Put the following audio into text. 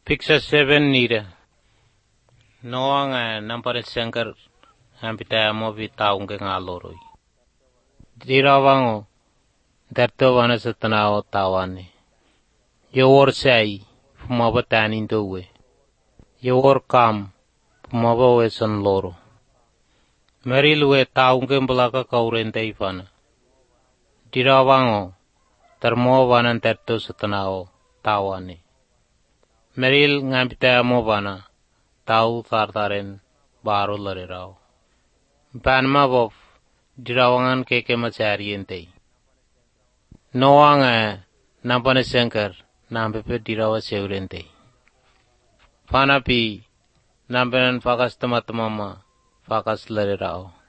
Picture 7 nira. Noang nampare sengkar hampita movi taung ke ngaloroi. Dirawango darto wana satanao tawane. Yowor sai pumaba tanin dowe. Yowor kam pumaba weson loro. Merilwe taung ke belaka kaurente ifana. Dirawango termo wana darto satanao tawane. Meril ngampita mo bana tau tartaren baru lare rao. Panma bof dirawangan keke macari ente. Noang nampane sengkar nampepe dirawa seurente. Panapi nampenan fakas temat-temama fakas lare rao.